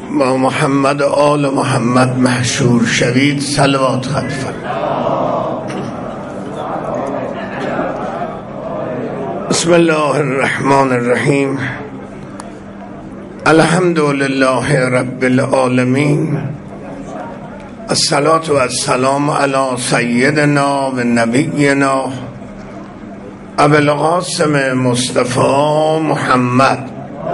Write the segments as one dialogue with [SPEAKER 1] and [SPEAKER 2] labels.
[SPEAKER 1] با محمد و آل محمد محشور شوید. صلوات خلفا. بسم الله الرحمن الرحیم. الحمد لله رب العالمین. الصلاة و السلام علی سیدنا و نبینا ابو القاسم مصطفی محمد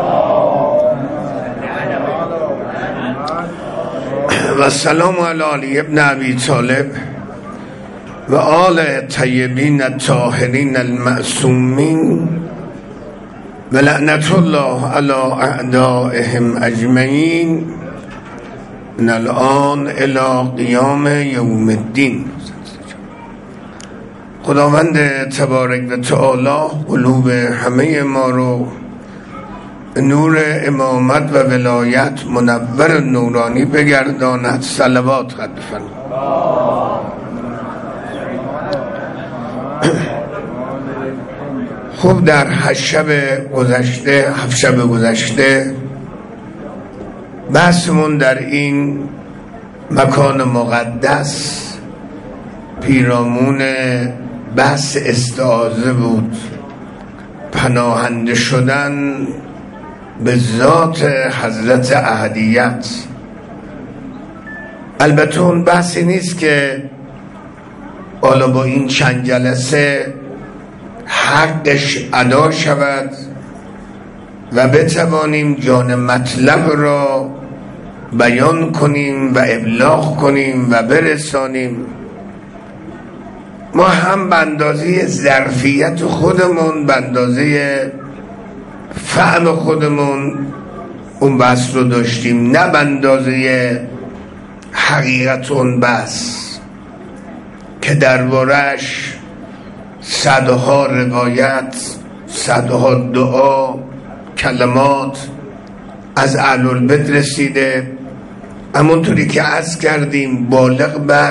[SPEAKER 1] و السلام علی علی ابن ابی طالب و آل طیبین الطاهرین المعصومین و لعنت الله علی اعدائهم اجمعین من الان الی قیام یوم الدین. خداوند تبارک و تعالی قلوب همه ما رو نور امامت و ولایت منور نورانی بگرداند. صلوات خلفا. خوب در 7 شب گذشته بحثمون در این مکان مقدس پیرامون بحث استعاذه بود، پناهنده شدن به ذات حضرت احدیت. البته اون بحثی نیست که حالا با این چند جلسه حقش ادا شود و بتوانیم جان مطلب را بیان کنیم و ابلاغ کنیم و برسانیم. ما هم به اندازه ظرفیت خودمون، به اندازه فهم خودمون اون بحث رو داشتیم، نه به اندازه حقیقت اون بحث که دربارش صدها روایت، صدها دعا، کلمات از اهل البیت رسیده. همونطوری که عرض کردیم بالغ بر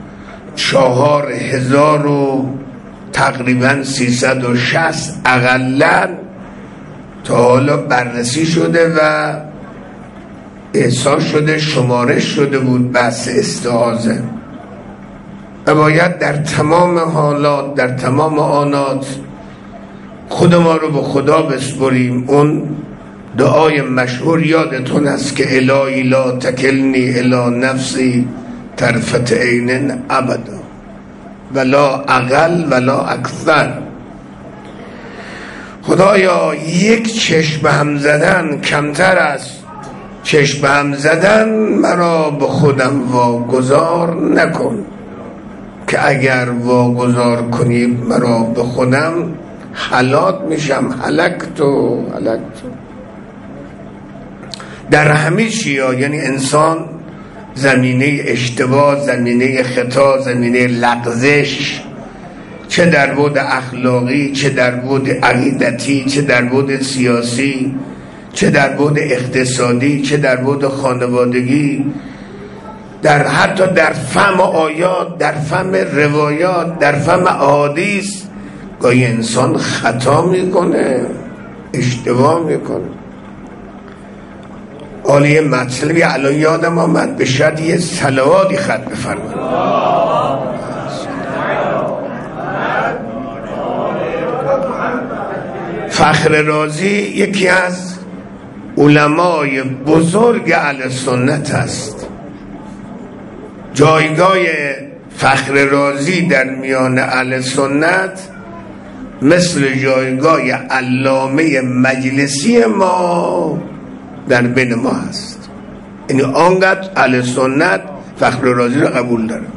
[SPEAKER 1] 4000 و تقریبا 360 اقلن تا حالا بررسی شده و احساس شده، شمارش شده بود بحث استعاذه. و باید در تمام حالات، در تمام آنات خود ما رو به خدا بسپریم. اون دعای مشهور یادتون است که الهی لا تکلنی الی نفسی طرفت عین ابدا ولا اقل ولا اکثر. خدایا یک چشم هم زدن کمتر از چشم هم زدن مرا به خودم واگذار نکن، که اگر واگذار کنی مرا به خودم هلاک میشم. هلکتو. در همه چیا، یعنی انسان زمینه اشتباه، زمینه خطا، زمینه لغزش، چه در بعد اخلاقی، چه در بعد عقیدتی، چه در بعد سیاسی، چه در بعد اقتصادی، چه در بعد خانوادگی، حتی در فهم آیات، در فهم روایات، در فهم احادیث گاهی انسان خطا میکنه، اشتباه میکنه. حالا مطلبی الان یادم آمد، به شاید یه صلواتی خط بفرمایید. فخر رازی یکی از علمای بزرگ اهل سنت است. جایگاه فخر رازی در میان اهل سنت مثل جایگاه علامه مجلسی ما در بین ما هست. یعنی آنقدر اهل سنت فخر رازی رو قبول داره.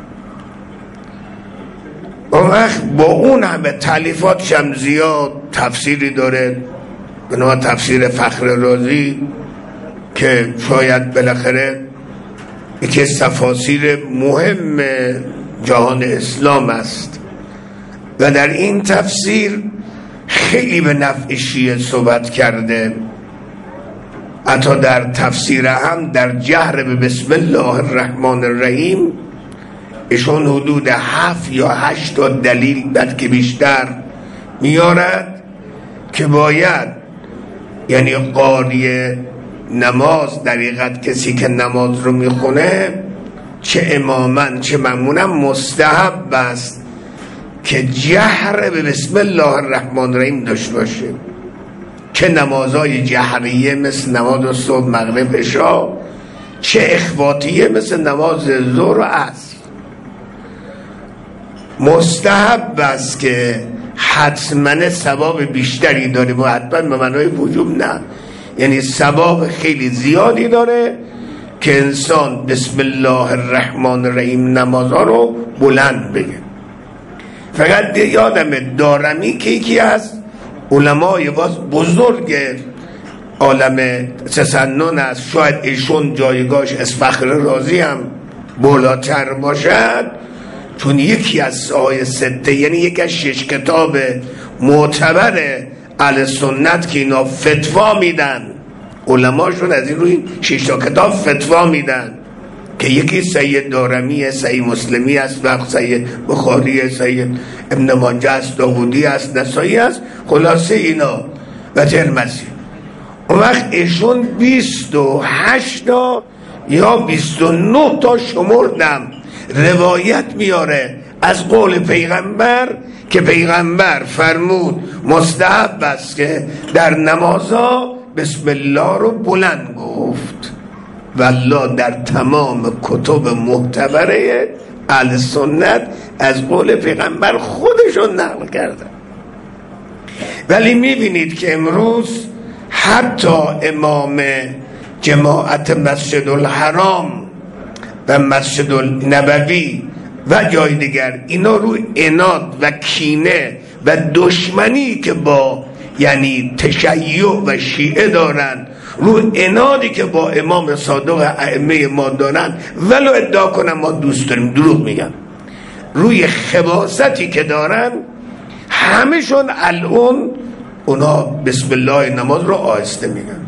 [SPEAKER 1] اون وقت با اون همه تالیفاتش هم زیاد تفسیری داره به نام تفسیر فخر رازی که شاید بالاخره یکی از تفاسیر مهم جهان اسلام است و در این تفسیر خیلی به نفع شیعه صحبت کرده. حتی در تفسیر هم در جهر به بسم الله الرحمن الرحیم ایشون حدود 7 یا 8 تا دلیل بلکه بیشتر میارد که باید یعنی قاری نماز در حقیقت کسی که نماز رو میخونه چه اماماً چه مأموناً مستحب است که جهر به بسم الله الرحمن الرحیم داشته باشه، چه نمازهای جهریه مثل نماز صبح مغرب عشا، چه اخواتیه مثل نماز ظهر و عصر. مستحب است که حتما ثواب بیشتری داره و حتما به معنای وجوب نه، یعنی ثواب خیلی زیادی داره که انسان بسم الله الرحمن الرحیم نمازها رو بلند بگه. فقط یادم دارمی که یکی از علمای بزرگ عالم تسنن است، شاید ایشون جایگاهش از فخر رازی هم بالاتر باشد، چون یکی از ساهای سته، یعنی یکی از 6 کتاب معتبر اهل سنت که اینا فتوا میدن، علماشون از این روی 6 تا کتاب فتوا میدن که یکی صحیح دارمی، صحیح مسلمی است، و صحیح بخاری، صحیح ابن ماجه است، داودی است، نسائی است، خلاصه اینا و ترمذی. اون وقت ایشون 28 تا یا 29 تا شمردم روایت میاره از قول پیغمبر که پیغمبر فرمود مستحب است که در نمازها بسم الله رو بلند گفت. والله در تمام کتب معتبره اهل سنت از قول پیغمبر خودشون نقل کردن. ولی میبینید که امروز حتی امام جماعت مسجد الحرام و مسجد النبوی و جای دیگر اینا رو عناد و کینه و دشمنی که با یعنی تشیع و شیعه دارن، رو عنادی که با امام صادق ائمه ما دارن، ولو ادعا کنن ما دوست داریم، دروغ میگن، روی خباثتی که دارن همشون الان اونا بسم الله نماز رو آهسته میگن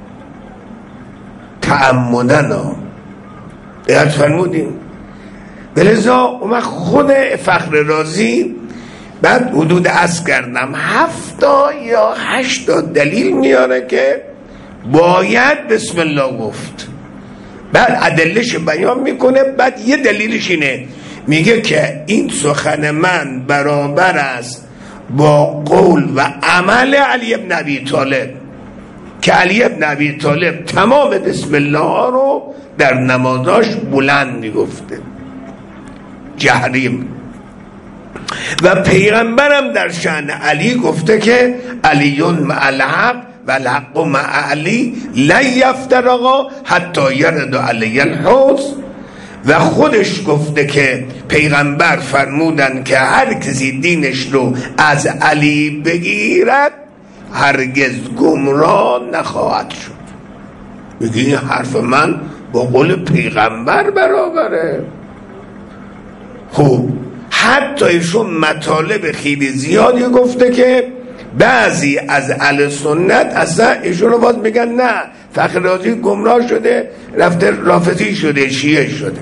[SPEAKER 1] تعمدن ها دقیق فرمودیم. بلذا اومد خود فخر رازی بعد حدود عصر کردم 7 یا 8 دلیل میاره که باید بسم الله گفت، بعد ادلهش بیان میکنه. بعد یه دلیلش اینه، میگه که این سخن من برابر است با قول و عمل علی ابن ابی طالب که علی ابن ابی طالب تمام بسم الله رو در نمازاش بلند میگفته جهریم، و پیغمبرم در شأن علی گفته که علیون مع الحق و الحق مع علی لن یفترقا حتی یرد علی الحوض، و خودش گفته که پیغمبر فرمودن که هر کسی دینش رو از علی بگیرد هرگز گمراه نخواهد شد. میگه این حرف من با قول پیغمبر برابره. خب حتی ایشون مطالب خیلی زیادی گفته که بعضی از اهل سنت اصلا ایشون رو باز میگن نه فخر رازی گمراه شده، رفته رافضی شده، شیعه شده،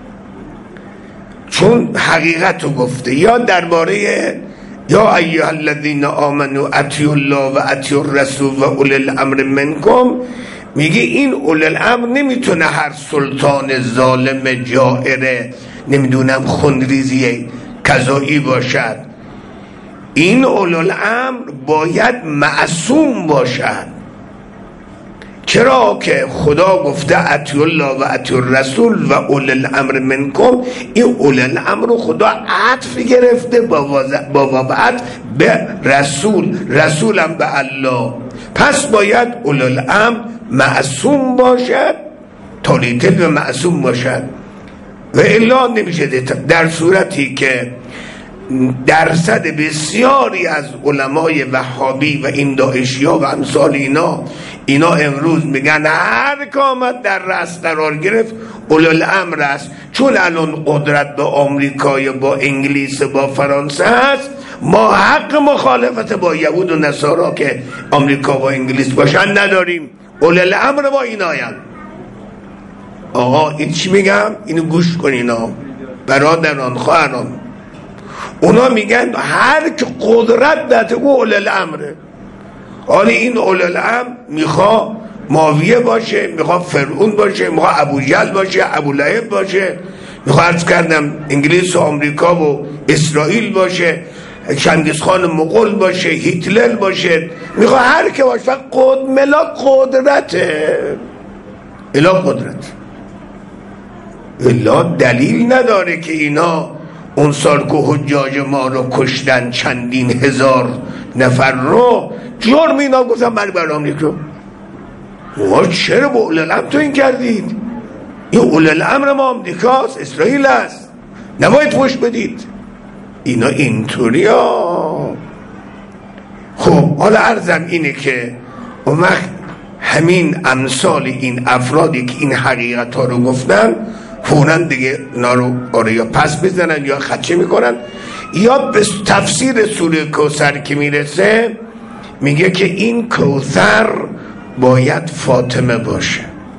[SPEAKER 1] چون حقیقت رو گفته. یا درباره یا ایها الذین آمنوا اطیعوا الله و اطیعوا الرسول و اولی الامر منکم، میگه این اولی الامر نمیتونه هر سلطان ظالم جائره نمیدونم خونریزی قضایی باشد، این اولی الامر باید معصوم باشد. چرا که خدا گفته اطیعوا الله و اطیعوا الرسول و اولی الامر منکم، این اولی الامر رو خدا عطف گرفته با وضعت به رسول، رسولم به الله، پس باید اولی الامر معصوم باشد، تولیتل به معصوم باشد و الا نمیشه. در صورتی که درصد بسیاری از علمای وهابی و این داعشی ها و امثال اینا امروز میگن هر که آمد در رأس قرار گرفت اولو الامر است، چون الان قدرت با آمریکا با انگلیس با فرانسه هست، ما حق مخالفت با یهود و نصارا که آمریکا و انگلیس باشن نداریم، اولو الامر با ایناین. آقا این چی میگم؟ اینو گوش کنین برادران خواهران، اونا میگن هر که قدرت داده او اولی الامره. حالا این اولی الامر میخواه معاویه باشه، میخواد فرعون باشه، میخواد ابوجهل باشه، ابولهب باشه، میخواد عرض کردم انگلیس و آمریکا و اسرائیل باشه، چنگیزخان مغول باشه، هیتلر باشه، میخواد هر که باشه، فقط ملاک قدرته، الا قدرت. الا دلیل نداره که اینا اون سال که حجاج ما رو کشتن چندین هزار نفر رو، جرم اینا گفتن مرگ بر آمریکا. ما چرا با اولوالامر تو این کردید؟ این اولوالامر ما آمریکاست، اسرائیل است، نباید پشت بدید. اینا اینطوری ها. خب حالا عرضم اینه که اون وقت همین امثال این افرادی که این حقیقت ها رو گفتن فوراً دیگه اینا رو یا پس بزنن یا خدشه میکنن، یا به تفسیر سوره کوثر که میرسه میگه که این کوثر باید فاطمه باشه.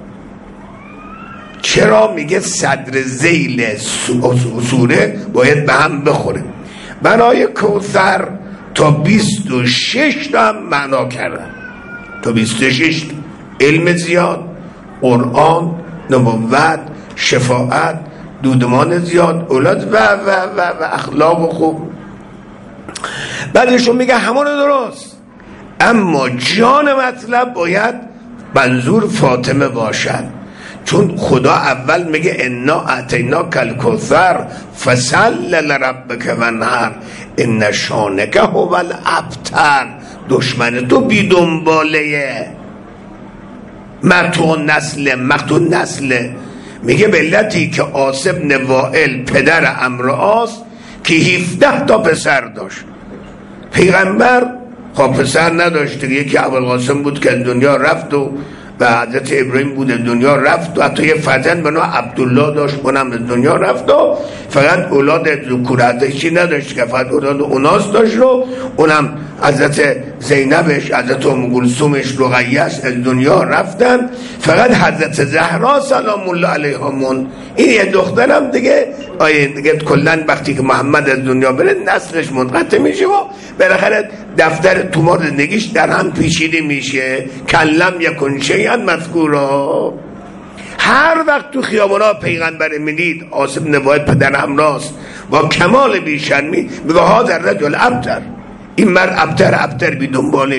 [SPEAKER 1] چرا؟ میگه صدر ذیل سوره باید به هم بخوره. بنای کوثر تا 26 تا هم معنا کردن، تا 26 علم زیاد، قرآن، نبوت، شفاعت، دودمان زیاد، اولاد و اخلاق خوب. بعدشون میگه همون درست، اما جان مطلب باید منظور فاطمه باشد، چون خدا اول میگه انا اعطیناک الکوثر فصل لربک وانحر ان شانک هو الابتر. دشمن تو بی دنباله، مقتون نسل. میگه ملتی که عاص بن وائل پدر عمرو عاص که 17 تا پسر داشت، پیغمبر خب پسر نداشت، یکی ابوالقاسم بود که دنیا رفت و حضرت ابراهیم بود دنیا رفت، و حتی یه فتن به نام عبدالله داشت، اونم به دنیا رفت و فقط اولاد ذکورتشی نداشت که فقط اولاد اوناس داشت، و اونم حضرت زینبش، حضرت ام کلثومش، رقیه‌اش از دنیا رفتن، فقط حضرت زهرا سلام الله علیها مون. این یه دخترم دیگه کلا وقتی که محمد از دنیا بره نسلش منقطع میشه و بالاخره دفتر تومار زندگیش در هم پیچیده میشه. کلم یکن شیئا مذکورا. هر وقت تو خیابونا پیغمبر میدید عاص بن وائل پدر امراست با کمال بیشرمی میگه ها در رجل ابتر، این مرد ابتر بی دنباله.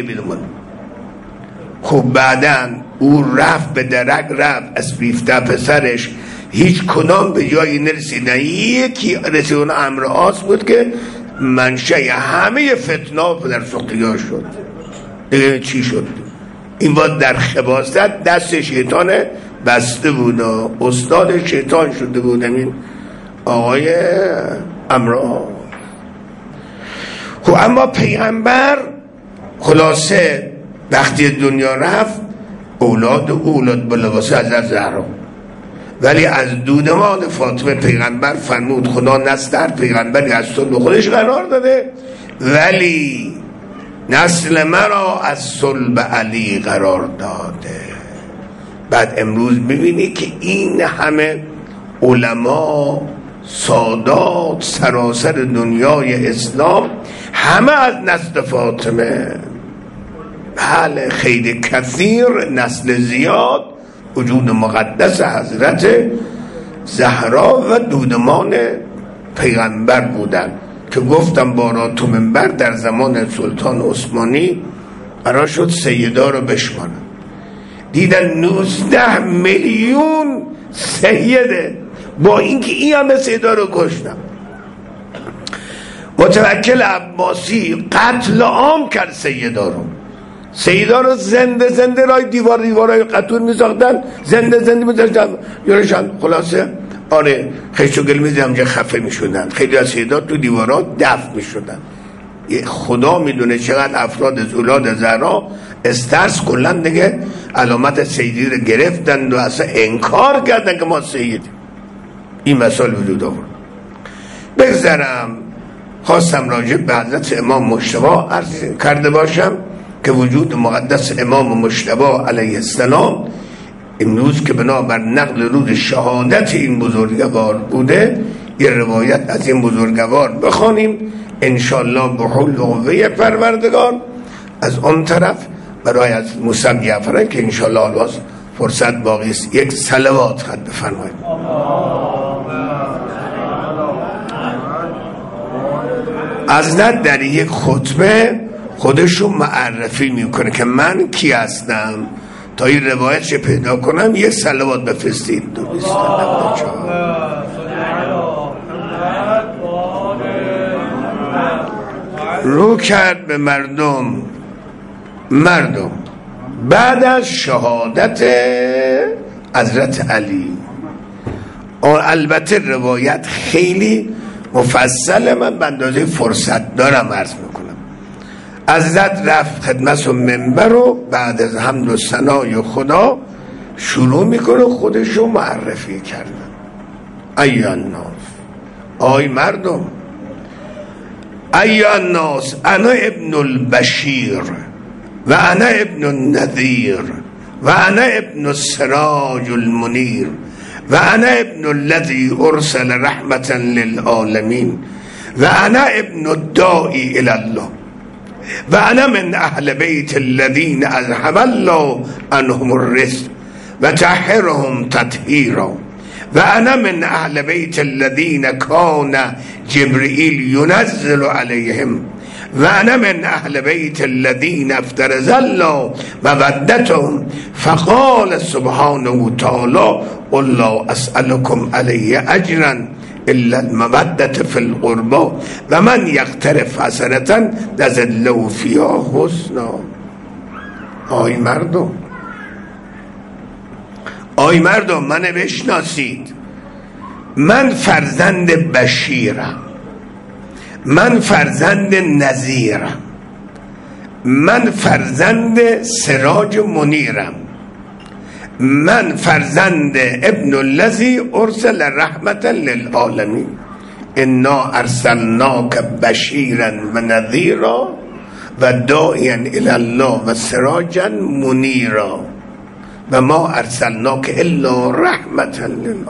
[SPEAKER 1] خب بعدن او رفت به درک، رفت از 17 پسرش هیچ کدام به جایی نرسید، یکی رسید عمرو عاص بود که منشأ همه فتنه و پدر سوختگی‌ها شد. دیگه چی شد؟ این وقت در خباثت دست شیطان بسته بود و استاد شیطان شده بود این آقای عمرو عاص. خب اما پیغمبر خلاصه وقتی دنیا رفت اولاد بلواسه از زهرا، ولی از دودمان فاطمه پیغمبر فرمود خدا نسل پیغمبری از صلب خودش قرار داده، ولی نسل مرا از صلب علی قرار داده. بعد امروز ببینی که این همه علما، سادات، سراسر دنیای اسلام همه از نسل فاطمه. بله خیلی کثیر، نسل زیاد، وجود مقدس حضرت زهرا و دودمان پیغمبر بودن که گفتم بارا تو منبر در زمان سلطان عثمانی قرار شد سیدا رو بشمارن، دیدن 19 میلیون سیده، با اینکه این همه سیدا رو کشتن. متوکل عباسی قتل عام کرد سیدا رو زنده رای دیوارای قطور میساختن، زنده میذاشتن یارشان. خلاصه آره خشت و گلمیزی همجا خفه میشدن، خیلی از سیدا تو دیوارات دفن میشدن. خدا میدونه چقدر افراد از اولاد زهرا استرس کلن دیگه علامت سیدی رو گرفتن و اصلا انکار کردن که ما سیدیم. این مسائل وجود آورد. بگذرم خواستم راجع به حضرت امام مجتبی عرض کرده باشم که وجود مقدس امام مجتبی علیه السلام امروز که بنابر نقل رود شهادت این بزرگوار بوده، یه روایت از این بزرگوار بخوانیم انشالله به حول و قوه پروردگار. از آن طرف برای از موسی جعفران که انشالله آلواز فرصت باقی است یک صلوات خط بفرمایید. حضرت در یک خطبه خودشو معرفی میکنه که من کی هستم، تا این روایتش پیدا کنم یک صلوات بفرستید. 294 رو کرد به مردم بعد از شهادت حضرت علی. البته روایت خیلی مفصل، من به اندازه فرصت دارم عرض میکنم. حضرت رفت خدمت و منبر رو بعد از حمد و ثنای خدا شروع میکنه خودشو معرفی کردن. ایها الناس، آی مردم، ایها الناس انا ابن البشیر و انا ابن النذیر و انا ابن السراج المنیر و انا ابن الذي ارسل رحمة للعالمین و انا ابن الداعی الى الله و انا من اهل بیت الذین اذهب الله عنهم الرزق و طهرهم تطهیرا و انا من اهل بیت الذین کان جبرئیل ینزل علیهم و انا من اهل بیت الذین افترض الله مودتهم فقال سبحانه تعالی قل لا اسألكم علیه اجرا الا المودة فی القربى و من یقترف حسنة نزد فیها حسنا. آی مردم منو بشناسید، من فرزند بشیرم، من فرزند نذیرم، من فرزند سراج منیرم، من فرزند ابن الذی ارسل رحمة للعالمین انا ارسلناک بشیرا و نذیرا و داعیا الی الله و سراجا منیرا و ما ارسلناک الا رحمة لله.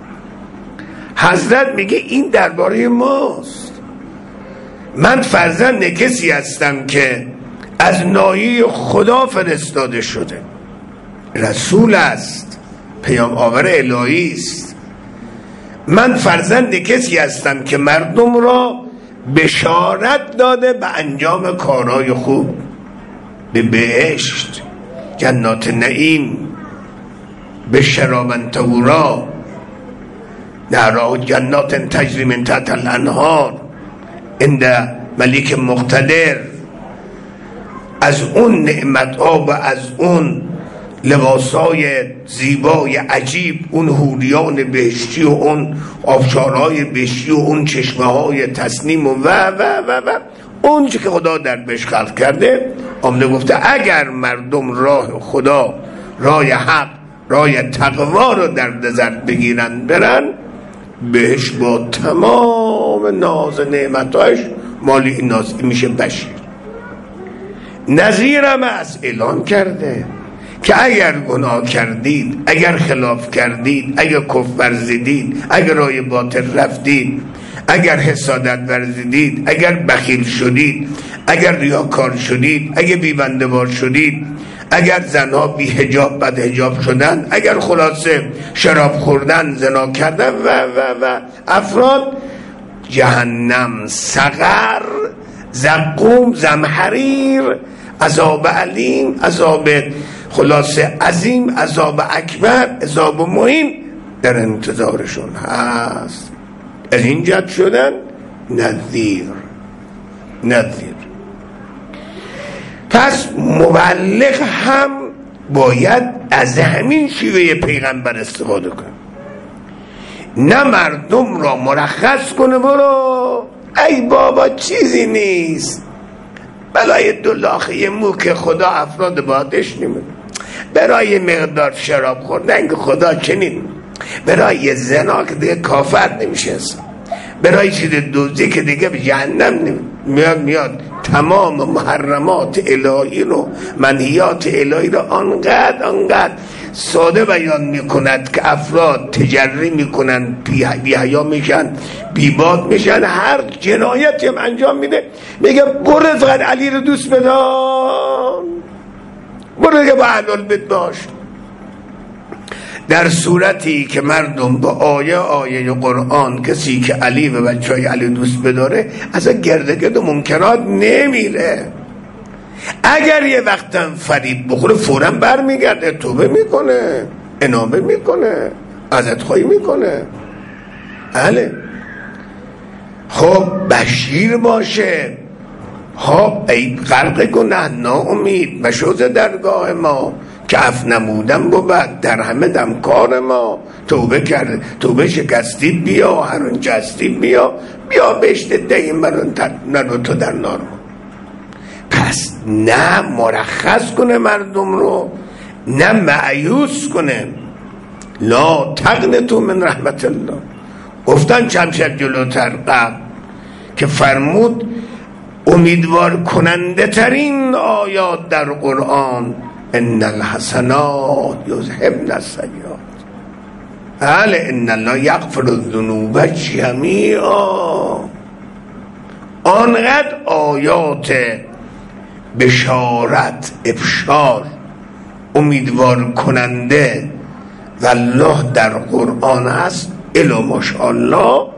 [SPEAKER 1] حضرت میگه این درباره ماست. من فرزند کسی هستم که از ناحیه خدا فرستاده شده، رسول است، پیام آور الهی است. من فرزند کسی هستم که مردم را بشارت داده به انجام کارهای خوب، به بهشت، جنات نعیم، به شرابن طهورا، نهرها جنات تجری من تحت الانهار عند ملیک مقتدر. از اون نعمت‌ها و از اون لباسای زیبای عجیب، اون حوریان بهشتی و اون آبشارهای بهشتی و اون چشمه‌های تسنیم و اون چه که خدا در بهش خلق کرده آمده گفته اگر مردم راه خدا، راه حق، راه تقوا رو در نظر بگیرن برن بهش با تمام ناز نعمتاش مالی این ناز میشه بشیر. نذیرم از اعلان کرده که اگر گناه کردید، اگر خلاف کردید، اگر کفر ورزیدید، اگر راه باطل رفتید، اگر حسادت ورزیدید، اگر بخیل شدید، اگر ریاکار شدید، اگر بی‌بنده‌وار شدید، اگر زنها بی حجاب بد حجاب شدن، اگر خلاصه شراب خوردن، زنا کردن و افراد، جهنم، سقر، زقوم، زمهریر، عذاب علیم، عذاب خلاصه عظیم، عذاب اکبر، عذاب مهین در انتظارشون هست. از این جد شدن نذیر. پس مبلغ هم باید از همین شیوه پیغمبر استفاده کنه، نه مردم را مرخص کنه برو ای بابا چیزی نیست، بلای دولاخه مو که خدا افراد بادش نمیده، برای مقدار شراب خوردن که خدا چنین، برای زنا که دیگه کافر نمیشه، برای چیز دوزی که دیگه به جهنم میاد تمام محرمات الهی رو، منهیات الهی رو آنقدر ساده بیان میکند که افراد تجری میکنن، بی‌حیا میشن، بیباد میشن، هر جنایتی هم انجام میده میگه برو فقط علی رو دوست بدار. برو دیگه با اهل‌البیت باش. در صورتی که مردم با آیه قرآن، کسی که علی و بچهای علی دوست بداره اصلا گرد منکرات نمیره. اگر یه وقتم فریب بخوره فوراً برمیگرده، توبه میکنه، انابه میکنه، ازت خواهی میکنه. بله خب بشیر باشه. خب ای غرق گناه ناامید مشوز درگاه ما، که عف نمودم بود در همه دمکار ما. توبه کرد، توبه شکستی بیا، هر اونجا هستی بیا بهشت دهیم مرون نرو تو در نار. پس نه مرخص کنه مردم رو، نه مایوس کنه. لا تقنطوا من رحمت الله. گفتن چمشد جلوتر قبل که فرمود امیدوار کننده ترین آیات در قرآن ان الحسنات یذهبن السیئات. بله ان الله یغفر الذنوب جمیعا. آنقدر آیات بشارت، ابشار، امیدوار کننده والله در قرآن هست الا ماشاءالله.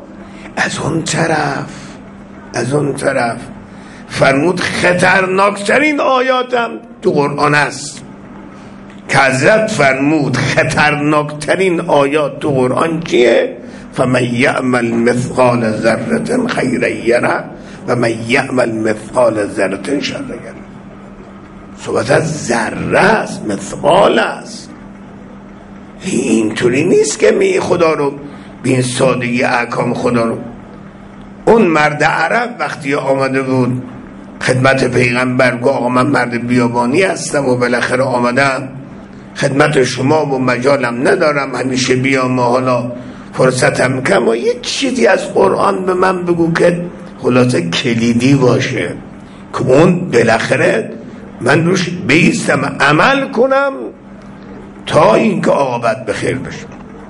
[SPEAKER 1] از اون طرف فرمود خطرناکترین آیاتم تو قرآن است، که حضرت فرمود خطرناکترین آیات تو قرآن چیه؟ فمن یعمل مثقال ذره خیرا یره و من یعمل مثقال ذره شر یره. صحبت از ذره است، مثقال است. اینطوری نیست که می خدا رو بین سادگی احکام خدا رو. اون مرد عرب وقتی آمده بود خدمت پیغمبر، گفت آقا من مرد بیابانی هستم و بالاخره آمدم خدمت شما و مجالم ندارم، همیشه بیام و حالا فرصتم کم و یک چیزی از قرآن به من بگو که خلاصه کلیدی باشه که اون بالاخره من روش بیستم عمل کنم تا اینکه عاقبت بخیر بشه.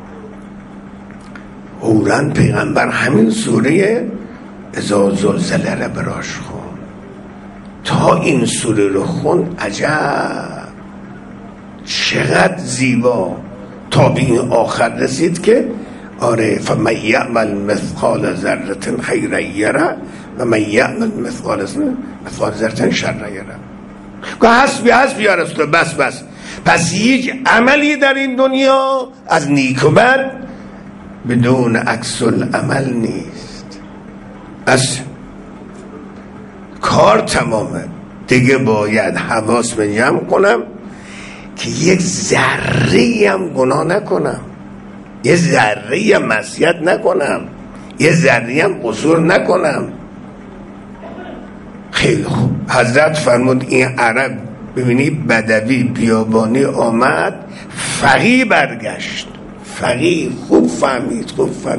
[SPEAKER 1] فوراً پیغمبر همین سوره اذا زلزله را براش خون. تا این سوره رو خون عجب چقدر زیبا تا به این آخر رسید که آره فمن یعمل مثقال ذره خیرا یره و من یعمل مثقال ذره شر یره. که حسبی یا رسول بس. پس هیچ عملی در این دنیا از نیک و بد بدون عکس العمل نیست. بس کار تمامه دیگه. باید حواس من جمع کنم که یک ذره‌ای هم گناه نکنم، یه ذره‌ای هم معصیت نکنم، یه ذره‌ای هم قصور نکنم. خیلی خوب. حضرت فرمود این عرب ببینی بدوی بیابانی آمد، فقیه برگشت. فقیه خوب فهمید.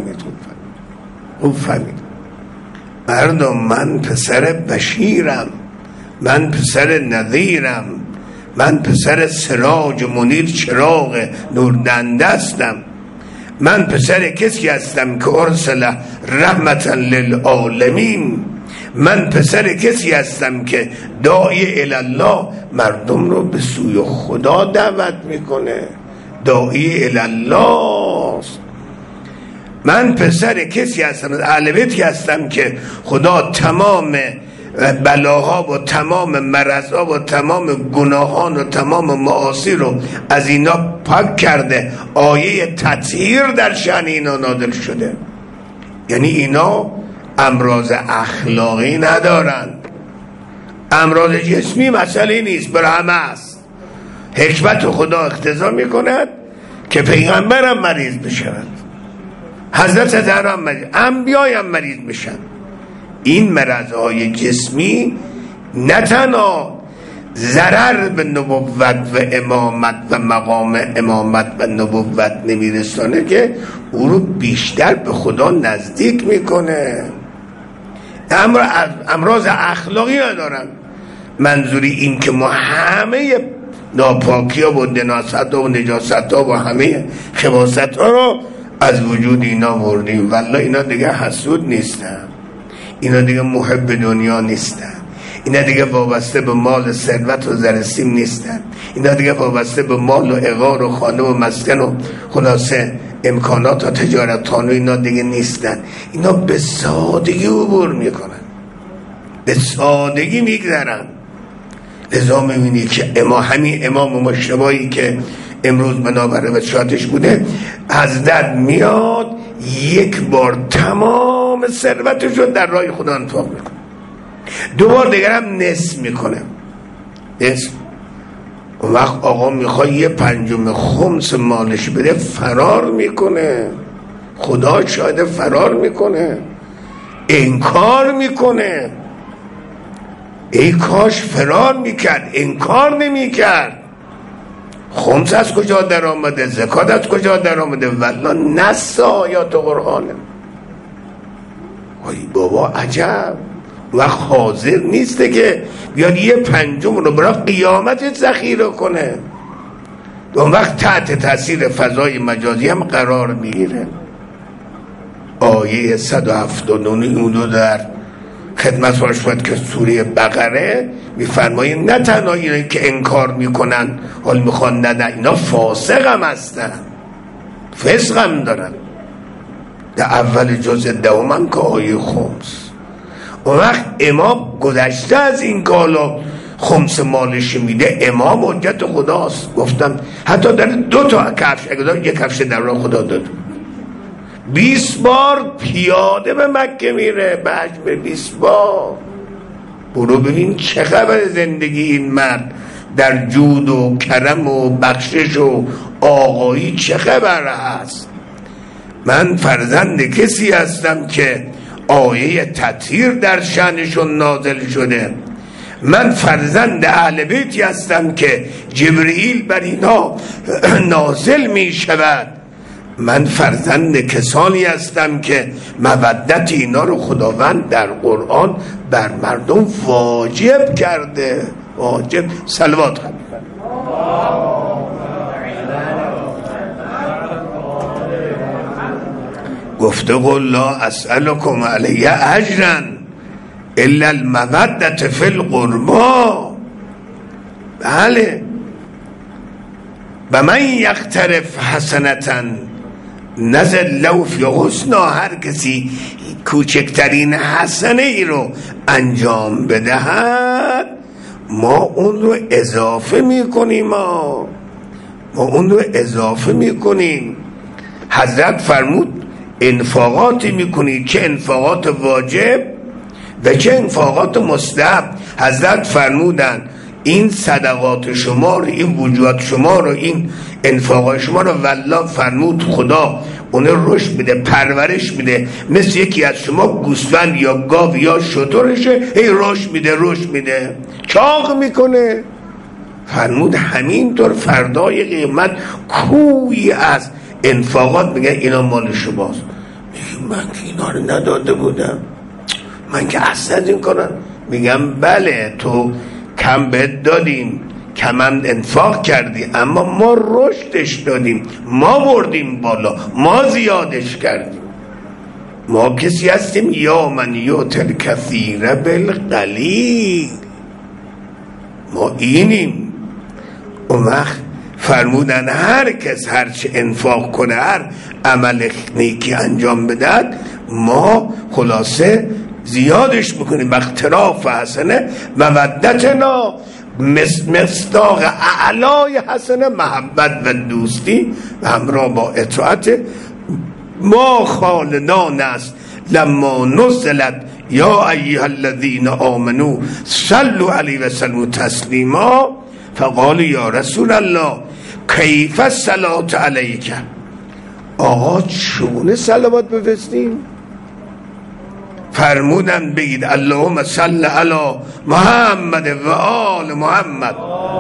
[SPEAKER 1] مردم من پسر بشیرم، من پسر نذیرم، من پسر سراج منیر چراغ نوردنده هستم، من پسر کسی هستم که ارسل رحمتا للعالمین، من پسر کسی هستم که داعی الله مردم رو به سوی خدا دعوت میکنه، داعی الله. من پسر کسی هستم، اهل بیتی هستم که خدا تمام بلاها و تمام مرضها و تمام گناهان و تمام معاصی رو از اینا پاک کرده. آیه تطهیر در شأن اینا نازل شده. یعنی اینا امراض اخلاقی ندارند، امراض جسمی مسئله نیست، بر همه است. حکمت خدا اقتضا میکند که پیغمبرم مریض بشود، حضرت زهرا هم مریض، انبیای هم مریض بشن. این مرضهای جسمی نه تنها ضرر به نبوت و امامت و مقام امامت و نبوت نمیرسانه که او رو بیشتر به خدا نزدیک میکنه. امراض اخلاقی ندارن. منظوری این که ما همه ناپاکی ها و دناست ها و نجاست ها و همه خباست ها رو از وجود اینا بردیم. والله اینا دیگه حسود نیستن، اینا دیگه محب دنیا نیستن، اینا دیگه وابسته به مال ثروت و زرسیم نیستن، اینا دیگه وابسته به مال و عقار و خانه و مسکن و خلاصه امکانات و تجارتان و اینا دیگه نیستن. اینا به سادگی عبور میکنن، به سادگی میگذرن. لذا میبینی که همین امام مشتبایی که امروز بنابر وصیتش بوده، حضرت میاد یک بار تمام ثروتش رو در راه خدا انفاق میکنه، دوبار دیگر هم نصف میکنه. نصف اون وقت آقا میخواد 1/5 خمس مالش بده، فرار میکنه. خدا شاید فرار میکنه، انکار میکنه. ای کاش فرار میکرد، انکار نمیکرد. خمس از کجا در آمده؟ زکات از کجا در آمده؟ والله نص آیات قرآنه. وای بابا عجب. وقت حاضر نیسته که بیاد 1/5 رو برای قیامت ذخیره کنه. اون وقت تحت تاثیر فضای مجازی هم قرار میگیره. آیه 179 اونو در خدمت باشد که سوره بقره میفرمایه نه تنها اینایی که انکار میکنن حال میخوان نه اینا فاسق هم هستن، فسق هم دارن. در اول جزء دوم که آیه خمس. اون وقت امام گذشته از این کالا خمس مالش میده، امام حجت خداست. گفتم حتی در 2 تا کفش، اگه 1 کفش در راه خدا داد، 20 بار پیاده به مکه میره، به 20 بار. برو ببین چه خبر زندگی این مرد در جود و کرم و بخشش و آقایی چه خبر هست. من فرزند کسی هستم که آیه تطهیر در شأنشون نازل شده. من فرزند اهل بیتی هستم که جبرئیل بر اینا نازل می شود. من فرزند کسانی هستم که مودت اینا رو خداوند در قرآن بر مردم واجب کرده. واجب. صلوات خواهد گفته قل لا اسألكم علیه اجرا الا المودة فی القربا. بله. و من یقترف حسنة نزل له فی حسنا. هر کسی کوچکترین حسنه ای رو انجام بدهد ما اون رو اضافه میکنیم. ما اون رو اضافه میکنیم. حضرت فرمود انفاقاتی میکنید، چه انفاقات واجب و چه انفاقات مستحب. حضرت فرمودن این صدقات شما رو، این وجوهات شما رو، این انفاقات شما رو والله فرمود خدا اون رشد میده، پرورش میده. مثل یکی از شما گوسفند یا گاو یا شترشه، هی رشد میده، چاق میکنه. فرمود همینطور فردای قیامت کوی از انفاقات میگه اینا مال شماست. میگه من که اینا رو نداده بودم، من که اصلا این کنم. میگم بله تو کم بهت دادیم، کم هم انفاق کردی، اما ما رشدش دادیم، ما بردیم بالا، ما زیادش کردیم. ما کسی هستیم یا من یوتل کثیر بالقلیل. ما اینیم. اون وقت فرمودن هر کس هرچه انفاق کنه، هر عمل نیکی انجام بدهد ما خلاصه زیادش بکنیم. اختراف حسنه مودتنا، مصداق اعلای حسنه محبت و دوستی و همراه با اطاعت. ما خالدان است لما نزلت یا ایها الذین آمنوا صلوا علیه و سلموا تسلیما فقال یا رسول الله کیف الصلاة علیک. آقا چگونه صلوات بفرستیم؟ فرمودن بگید اللهم صل علی محمد و آل محمد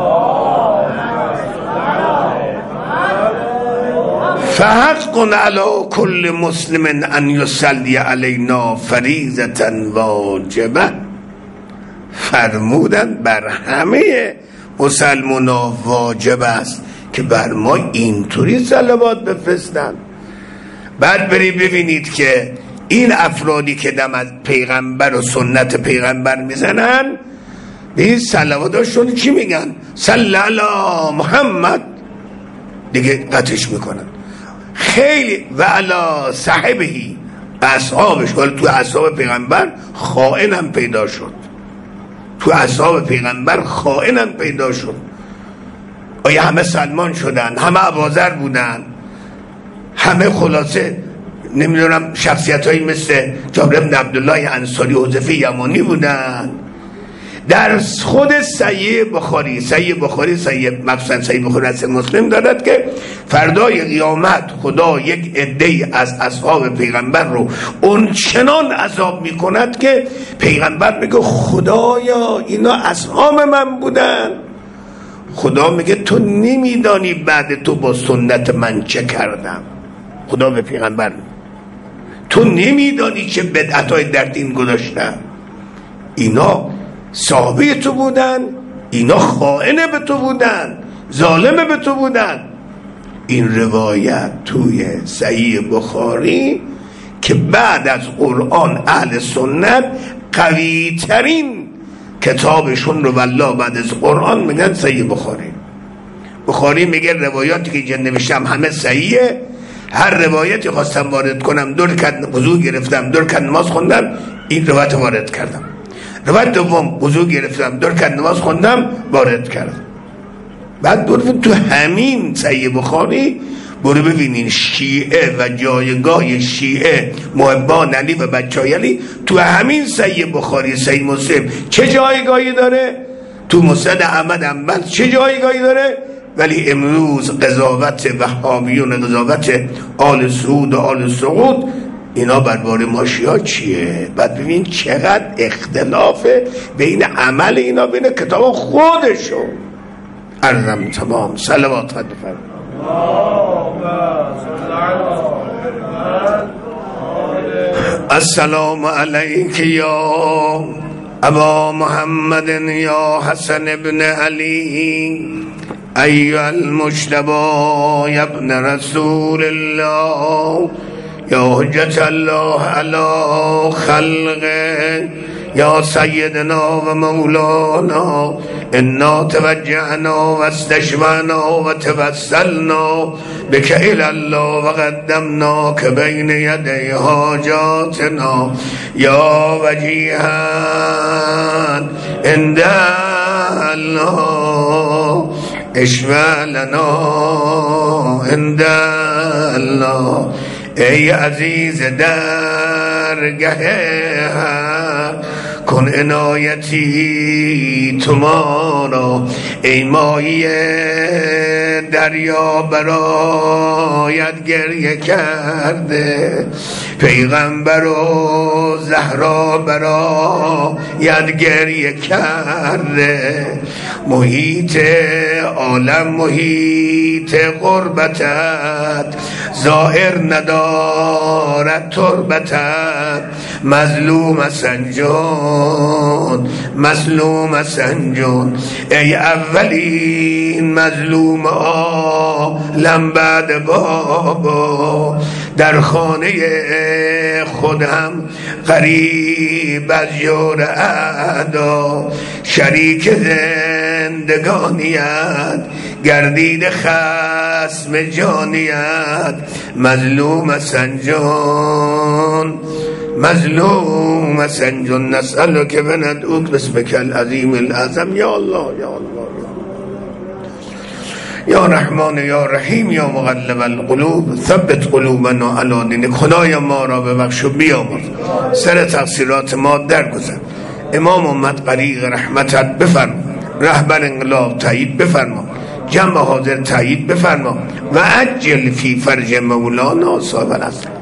[SPEAKER 1] فحق علی کل مسلم ان یصلی علینا فریضة واجبه. فرمودن بر همه مسلمانان واجب است که بر ما اینطوری صلوات بفرستن. بعد برید ببینید که این افرادی که دم از پیغمبر و سنت پیغمبر میزنن به این صلواتاشون چی میگن؟ صلی علی محمد، دیگه قطعش میکنن. خیلی و علی صحبهی، اصحابش. ولی تو اصحاب پیغمبر خائنم پیدا شد، تو اصحاب پیغمبر خائنم پیدا شد. آیا همه سلمان شدن؟ همه ابوذر بودن؟ همه خلاصه نمیدونم شخصیت هایی مثل جابر بن عبدالله انصاری، حذیفه یمانی بودن؟ در خود صحیح بخاری مخصوصا صحیح بخاری از مسلم دارد که فردای قیامت خدا یک عده از اصحاب پیغمبر رو اون چنان عذاب میکند که پیغمبر میگه خدایا اینا اصحاب من بودن. خدا میگه تو نمیدانی بعد تو با سنت من چه کردم. خدا به پیغمبر تو نمیدانی چه بدعتای در دین گذاشتم. اینا صحابه تو بودن، اینا خائنه به تو بودن، ظالمه به تو بودن. این روایت توی صحیح بخاری که بعد از قرآن اهل سنت قوی ترین کتابشون رو والله بعد از قرآن میگن صحیح بخاری میگه روایاتی که اینجا نوشتم همه صحیحه. هر روایتی خواستم وارد کنم، دو رکعت وضو گرفتم، دو رکعت نماز خوندم، این روایت وارد کردم. روایت دوم وضو گرفتم، دو رکعت نماز خوندم، وارد کردم. بعد برو تو همین صحیح بخاری برو ببینین شیعه و جایگاه شیعه محبان علی و بچهای علی تو همین صحیح بخاری صحیح مسلم چه جایگاهی داره، تو مسند احمد انبل چه جایگاهی داره. ولی امروز قضاوت وهابیون، قضاوت آل سعود و آل سعود، اینا برباره ما شیعه چیه؟ بعد ببین چقدر اختلافه بین عمل اینا بین کتاب خودشون. عرضم تمام. صلوات خد بفرمایید. السلام علیک یا ابا محمد یا حسن ابن علی ایها المجتبی یا ابن رسول الله یا حجت الله علی خلقه یا سیدنا و مولانا انا توجهنا و استشفعنا و توسلنا بک الی الله و قدمنا که بین یدی حاجاتنا یا وجیها عند الله اشفع لنا عند الله. ای عزیز درگه کن عنایتی تو ما را، ای ماهی دریا برایت گریه کرده، پیغمبر و زهرا برایت گریه کرده، محیط عالم محیط غربتت ظاهر ندارد تربتت، مظلوم سنجون مظلوم سنجون. ای اولین مظلوم عالم بعد بابا، در خانه خودم غریب از جور اعدا، شریک زندگانیت گردید خصم جانیت، مظلوم سنجون مظلوم سنجون. نسألك وندعوك باسمك العظیم الأعظم یا الله یا الله یا رحمان یا رحیم یا مقلب القلوب ثبت قلوبنا علی دینک. خدایا ما را ببخش و بیامرز، سر تقصیرات ما درگذر. امام امت غریق رحمتت بفرما، رهبر انقلاب تایید بفرما، جمع حاضر تایید بفرما و عجل فی فرج مولانا صاحب الاصل.